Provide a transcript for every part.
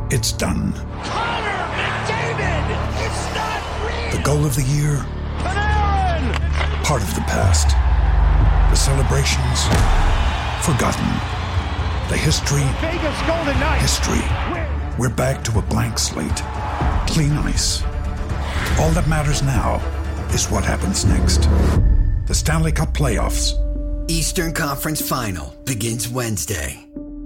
It's done. Connor McDavid! It's not real! The goal of the year? Panarin! Part of the past. The celebrations? Forgotten. The history? Vegas Golden Knights! History. We're back to a blank slate. Clean ice. All that matters now is what happens next. The Stanley Cup Playoffs. Eastern Conference Final begins Wednesday.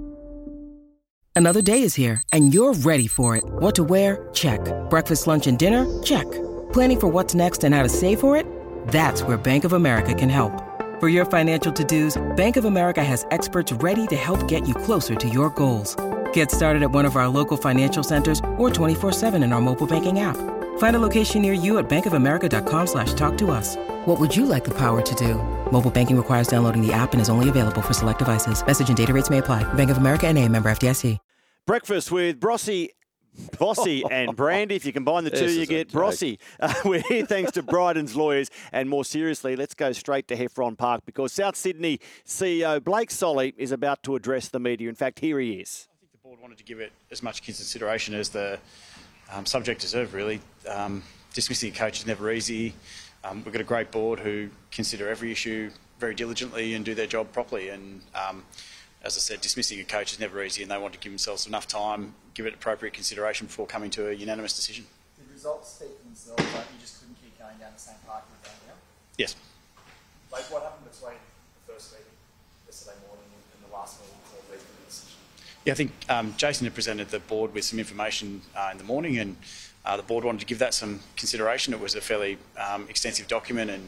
Another day is here, and you're ready for it. What to wear? Check. Breakfast, lunch, and dinner? Check. Planning for what's next and how to save for it? That's where Bank of America can help. For your financial to-dos, Bank of America has experts ready to help get you closer to your goals. Get started at one of our local financial centers or 24/7 in our mobile banking app. Find a location near you at bankofamerica.com/talktous. What would you like the power to do? Mobile banking requires downloading the app and is only available for select devices. Message and data rates may apply. Bank of America N.A., member FDIC. Breakfast with Bossy and Brandy. If you combine the two, you get Brossy. We're here thanks to Bryden's Lawyers. And more seriously, let's go straight to Heffron Park because South Sydney CEO Blake Solly is about to address the media. In fact, here he is. I think the board wanted to give it as much consideration as the subject deserved, really. Dismissing a coach is never easy. We've got a great board who consider every issue very diligently and do their job properly. And as I said, dismissing a coach is never easy, and they want to give themselves enough time, give it appropriate consideration before coming to a unanimous decision. The results speak for themselves, but you just couldn't keep going down the same path you were going down? Yes. Like, what happened between the first meeting yesterday morning and the last meeting before leaving the decision? Yeah, I think Jason had presented the board with some information in the morning, and the board wanted to give that some consideration. It was a fairly extensive document, and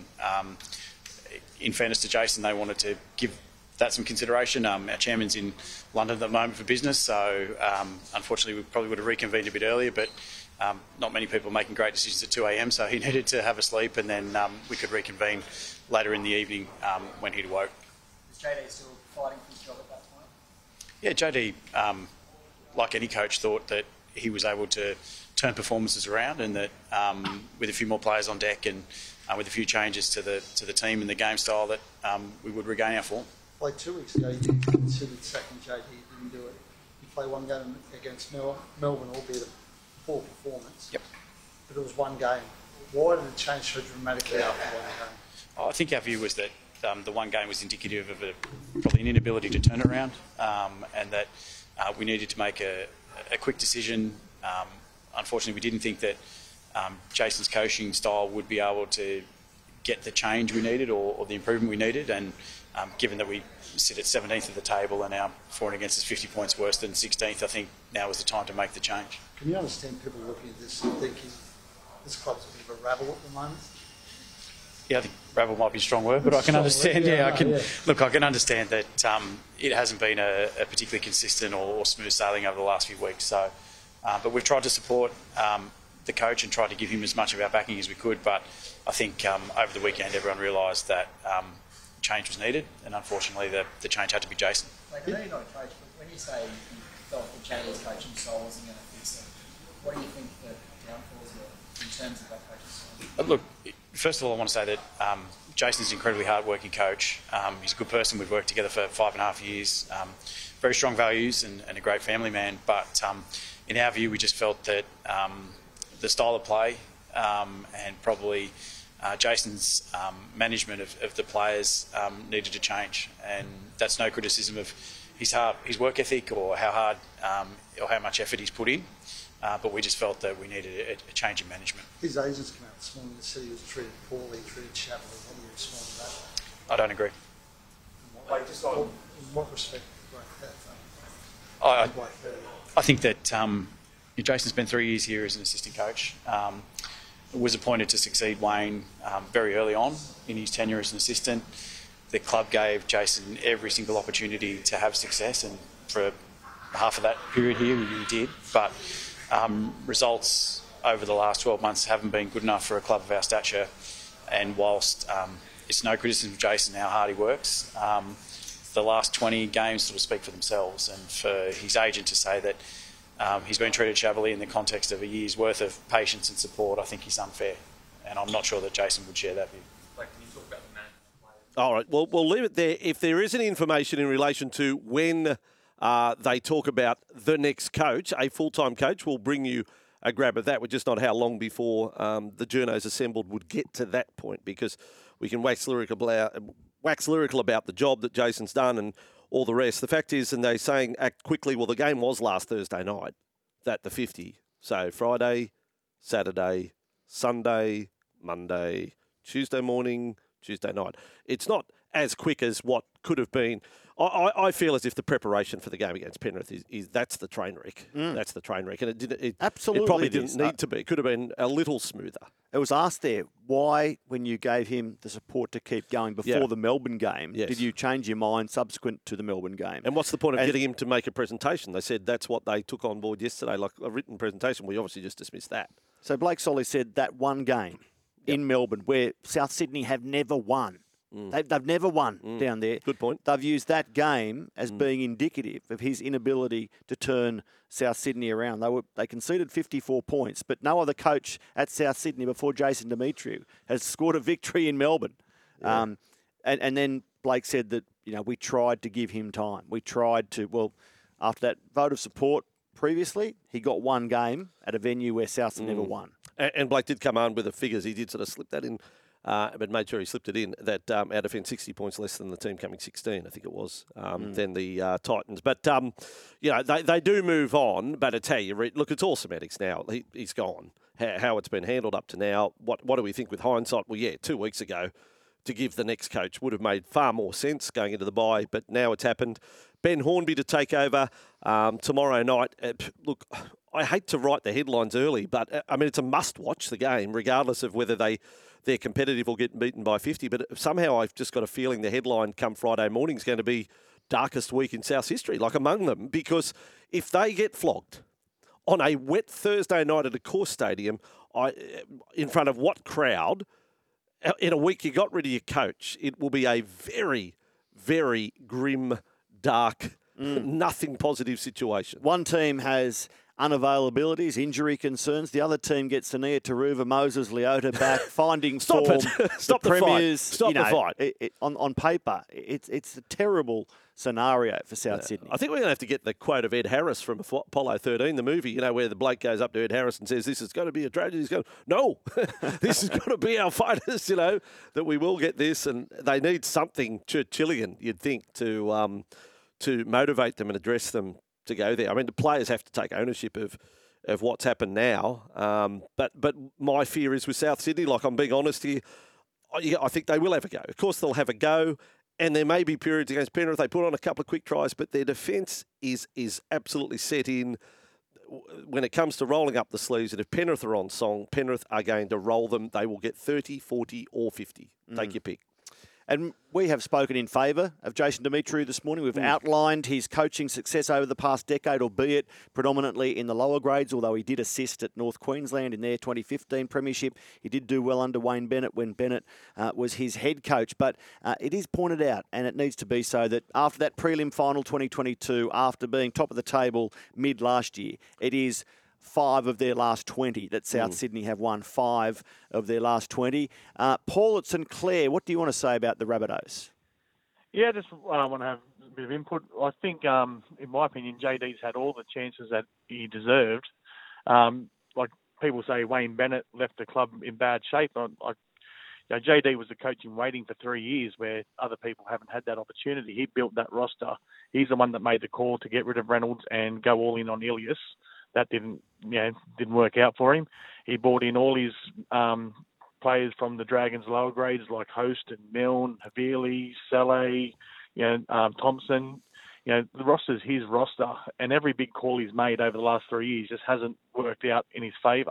in fairness to Jason, they wanted to give that some consideration. Our chairman's in London at the moment for business, so unfortunately we probably would have reconvened a bit earlier, but not many people are making great decisions at 2 a.m, so he needed to have a sleep, and then we could reconvene later in the evening when he'd awoke. Is JD still fighting for his job at that time? Yeah, JD, like any coach, thought that he was able to turn performances around, and that with a few more players on deck and with a few changes to the team and the game style, that we would regain our form. Like 2 weeks ago, you considered second JD, didn't do it. You play one game against Melbourne, albeit a poor performance. Yep. But it was one game. Why did it change so dramatically after one game? I think our view was that the one game was indicative of probably an inability to turn around, and that we needed to make a quick decision. Unfortunately, we didn't think that Jason's coaching style would be able to get the change we needed or the improvement we needed, and given that we sit at 17th of the table and our for and against is 50 points worse than 16th, I think now is the time to make the change. Can you understand people looking at this and thinking this club's a bit of a rabble at the moment? Yeah, I think rabble might be a strong word, but I can understand. Look, I can understand that it hasn't been a particularly consistent or smooth sailing over the last few weeks. So, but we've tried to support the coach and tried to give him as much of our backing as we could. But I think over the weekend, everyone realised that change was needed, and unfortunately, the change had to be Jason. Like, I know you're not a coach, but when you say you felt that JD's coaching style wasn't going to fix it, what do you think the downfalls were in terms of that coaching style? Look, first of all, I want to say that Jason's an incredibly hard-working coach. He's a good person. We've worked together for 5.5 years. Very strong values and a great family man. But in our view, we just felt that the style of play and probably Jason's management of the players needed to change. And that's no criticism of his work ethic or how hard or how much effort he's put in. But we just felt that we needed a change in management. His agents came out this morning and said he was treated poorly, treated shabbily. How do you respond to that? I don't agree. In what respect? I think that Jason spent 3 years here as an assistant coach. Was appointed to succeed Wayne very early on in his tenure as an assistant. The club gave Jason every single opportunity to have success, and for half of that period here he did. But results over the last 12 months haven't been good enough for a club of our stature, and whilst it's no criticism of Jason how hard he works, the last 20 games sort of speak for themselves, and for his agent to say that he's been treated shabbily in the context of a year's worth of patience and support, I think is unfair, and I'm not sure that Jason would share that view. Like, can you talk about the man? All right, well, we'll leave it there. If there is any information in relation to when they talk about the next coach, a full-time coach, will bring you a grab of that. We're just not how long before the journos assembled would get to that point, because we can wax lyrical about the job that Jason's done and all the rest. The fact is, and they're saying act quickly, well, the game was last Thursday night, that the 50. So Friday, Saturday, Sunday, Monday, Tuesday morning, Tuesday night. It's not as quick as what could have been. I feel as if the preparation for the game against Penrith is that's the train wreck. That's the train wreck. And it probably didn't need to be. It could have been a little smoother. It was asked there, why, when you gave him the support to keep going before the Melbourne game, did you change your mind subsequent to the Melbourne game? And what's the point of getting him to make a presentation? They said that's what they took on board yesterday, like a written presentation. We obviously just dismissed that. So Blake Solly said that one game in Melbourne where South Sydney have never won. They've never won down there. Good point. They've used that game as being indicative of his inability to turn South Sydney around. They conceded 54 points, but no other coach at South Sydney before Jason Demetriou has scored a victory in Melbourne. Yeah. And then Blake said that, we tried to give him time. We tried to, after that vote of support previously, he got one game at a venue where South had never won. And Blake did come on with the figures. He did sort of slip that in. But made sure he slipped it in, that our defence 60 points less than the team coming 16, I think it was, than the Titans. But, they do move on. But I tell you, look, it's all semantics now. He's gone. How it's been handled up to now, what do we think with hindsight? Well, 2 weeks ago, to give the next coach would have made far more sense going into the bye. But now it's happened. Ben Hornby to take over tomorrow night. Look, I hate to write the headlines early, but, it's a must-watch, the game, regardless of whether they're competitive or get beaten by 50. But somehow I've just got a feeling the headline come Friday morning is going to be darkest week in South's history, like among them, because if they get flogged on a wet Thursday night at a course stadium, in front of what crowd, in a week you got rid of your coach, it will be a very, very grim, dark, nothing positive situation. One team has unavailabilities, injury concerns. The other team gets Tania Taruva, Moses Leota back, finding Stop form. it. Stop the Premiers, fight. Stop the fight. On paper, it's a terrible scenario for South Sydney. I think we're going to have to get the quote of Ed Harris from Apollo 13, the movie, where the bloke goes up to Ed Harris and says, this is going to be a tragedy. He's going, no, this is going to be our fighters, that we will get this. And they need something Churchillian, you'd think, to motivate them and address them to go there. The players have to take ownership of what's happened now. But my fear is with South Sydney, like I'm being honest here, I think they will have a go. Of course, they'll have a go, and there may be periods against Penrith they put on a couple of quick tries, but their defence is absolutely set in when it comes to rolling up the sleeves. And if Penrith are on song, Penrith are going to roll them. They will get 30, 40 or 50. Take your pick. And we have spoken in favour of Jason Demetriou this morning. We've outlined his coaching success over the past decade, albeit predominantly in the lower grades, although he did assist at North Queensland in their 2015 premiership. He did do well under Wayne Bennett when Bennett was his head coach. But it is pointed out, and it needs to be so, that after that prelim final 2022, after being top of the table mid last year, it is 5 of their last 20 that South Sydney have won, 5 of their last 20. Paul at St Clair, what do you want to say about the Rabbitohs? Yeah, just want to have a bit of input. I think, in my opinion, JD's had all the chances that he deserved. Like people say, Wayne Bennett left the club in bad shape. JD was the coach in waiting for 3 years where other people haven't had that opportunity. He built that roster. He's the one that made the call to get rid of Reynolds and go all in on Ilias. That didn't work out for him. He brought in all his players from the Dragons' lower grades like Host and Milne, Havili, Saleh, Thompson. The roster's his roster, and every big call he's made over the last 3 years just hasn't worked out in his favour.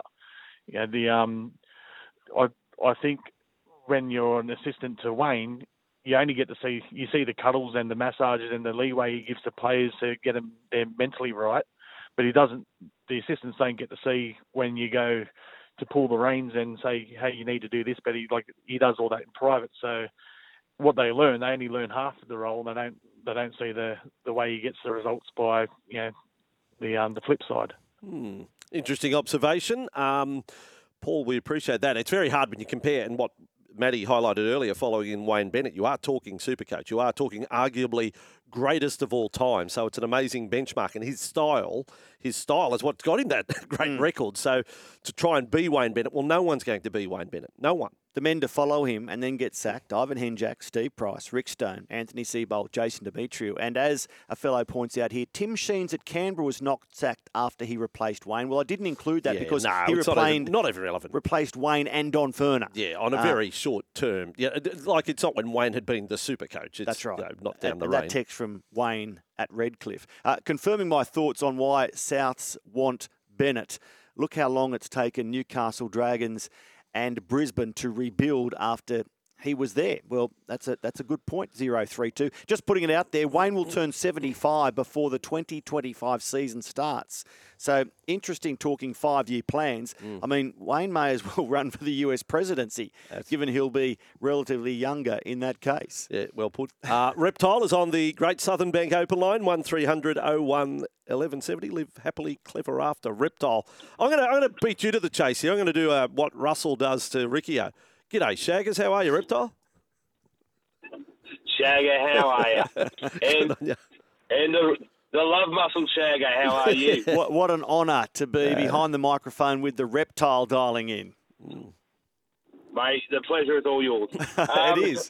I think when you're an assistant to Wayne, you only get to see the cuddles and the massages and the leeway he gives to players to get them there mentally right. But the assistants don't get to see when you go to pull the reins and say, hey, you need to do this, but he does all that in private. So what they only learn half of the role. They don't see the way he gets the results by the flip side. Interesting observation. Paul, we appreciate that. It's very hard when you compare, and what Matty highlighted earlier following in Wayne Bennett, you are talking Supercoach. You are talking arguably greatest of all time. So it's an amazing benchmark. And his style is what's got him that great record. So to try and be Wayne Bennett, well, no one's going to be Wayne Bennett. No one. The men to follow him and then get sacked: Ivan Henjak, Steve Price, Rick Stone, Anthony Seibold, Jason Demetriou. And as a fellow points out here, Tim Sheens at Canberra was not sacked after he replaced Wayne. Well, I didn't include that because he not even relevant. Replaced Wayne and Don Furner. Yeah, on a very short term. Yeah, like it's not when Wayne had been the super coach. It's, that's right. Not down the range. range. That text from Wayne at Redcliffe. Confirming my thoughts on why Souths want Bennett. Look how long it's taken Newcastle Dragons and Brisbane to rebuild after he was there. Well, that's a good point, 032. Just putting it out there, Wayne will turn 75 before the 2025 season starts. So, interesting talking 5-year plans. I mean, Wayne may as well run for the US presidency, given he'll be relatively younger in that case. Yeah, well put. Reptile is on the Great Southern Bank Open line, 1300 01 1170. Live happily, clever after. Reptile. I'm going to beat you to the chase here. I'm going to do what Russell does to Riccio. G'day, Shaggers. How are you, Reptile? Shagger, how are you? And the love muscle Shagger, how are you? What an honour to be behind the microphone with the Reptile dialing in. Mate, the pleasure is all yours. It is.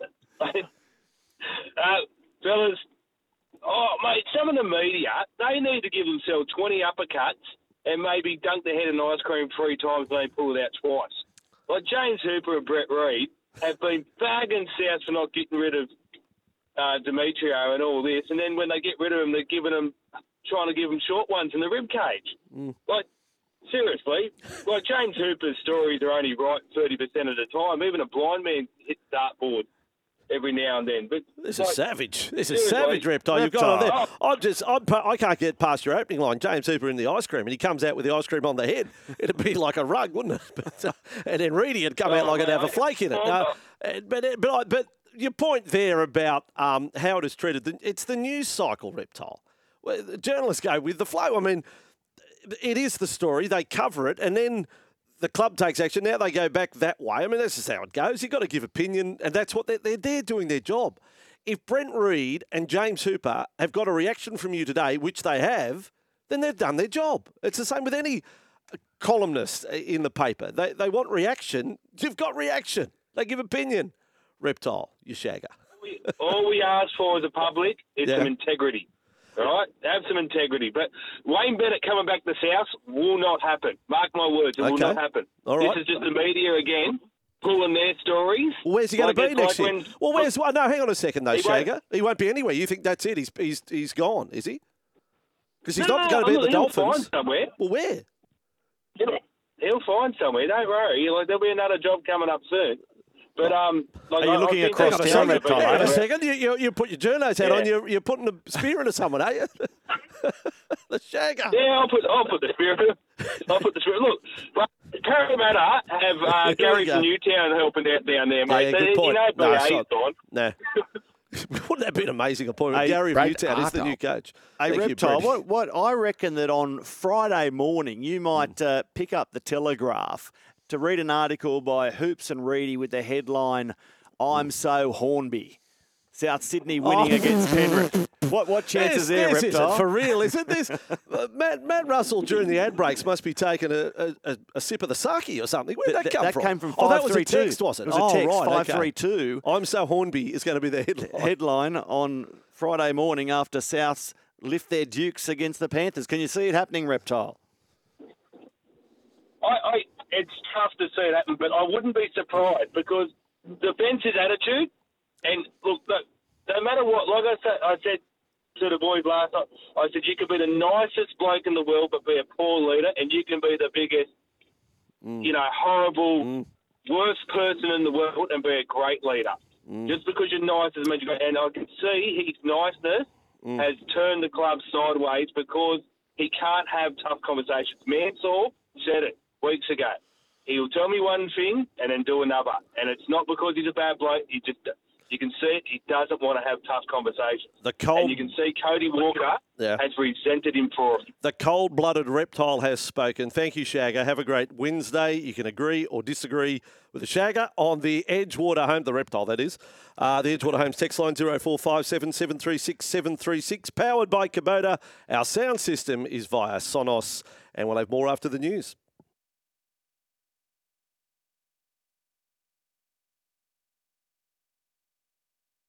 Fellas, mate, some of the media, they need to give themselves 20 uppercuts and maybe dunk their head in ice cream 3 times and they pull it out twice. Like James Hooper and Brett Reid have been bagging South for not getting rid of Demetriou and all this, and then when they get rid of him, they're trying to give him short ones in the rib cage. Like, seriously, like James Hooper's stories are only right 30% of the time. Even a blind man hits dartboard every now and then. But this is savage. This is savage, Reptile. You've got on there. I can't get past your opening line. James Hooper in the ice cream, and he comes out with the ice cream on the head. It'd be like a rug, wouldn't it? But, and then Reedy would come out like it'd have a flake in it. But your point there about how it is treated, it's the news cycle, Reptile. Well, the journalists go with the flow. I mean, it is the story. They cover it, and then the club takes action. Now they go back that way. I mean, that's just how it goes. You've got to give opinion, and that's what they're doing their job. If Brent Reid and James Hooper have got a reaction from you today, which they have, then they've done their job. It's the same with any columnist in the paper. They want reaction. You've got reaction. They give opinion. Reptile, you shagger. All we ask for as a public is some integrity. All right? Have some integrity. But Wayne Bennett coming back to South will not happen. Mark my words, it will not happen. All right. This is just the media again pulling their stories. Well, where's he going to be next year? No, hang on a second, though, Shagger. He won't be anywhere. You think that's it? He's gone, is he? Because he's not going to be at the Dolphins. He'll find somewhere. Well, where? He'll find somewhere. Don't worry. There'll be another job coming up soon. But are you looking across town, Reptile? Hang on a second. You put your journo's hat on. You're putting a spear into someone, are you? The Shagger. Yeah, I'll put the spear. I'll put the spear. Look, Parramatta have Gary from Newtown helping out down there, mate. Yeah, good point. He's gone. No. Wouldn't that be an amazing appointment? Gary from Newtown is the new coach. Hey, Reptile, what I reckon that on Friday morning you might pick up the Telegraph to read an article by Hoops and Reedy with the headline, "I'm so Hornby. South Sydney winning against Penrith." What chances there, Reptile? Is it for real, isn't this? Matt Russell during the ad breaks must be taking a sip of the sake or something. Where did that come from? That came from 532. Oh, that was a text, was it? It was a text, right, 532. Okay. I'm so Hornby is going to be the headline on Friday morning after Souths lift their dukes against the Panthers. Can you see it happening, Reptile? It's tough to see it happen, but I wouldn't be surprised because defence's attitude, and look, no matter what, like I said to the boys last night, I said you could be the nicest bloke in the world but be a poor leader, and you can be the biggest, horrible, worst person in the world and be a great leader. Just because you're nice doesn't mean you're great. And I can see his niceness has turned the club sideways because he can't have tough conversations. Mansour said it weeks ago. He'll tell me one thing and then do another. And it's not because he's a bad bloke. You can see it. He doesn't want to have tough conversations. And you can see Cody Walker has resented him for it. The cold-blooded reptile has spoken. Thank you, Shagger. Have a great Wednesday. You can agree or disagree with the Shagger on the Edgewater Home, the reptile, that is. The Edgewater Homes text line 0457 736 736, powered by Kubota. Our sound system is via Sonos, and we'll have more after the news.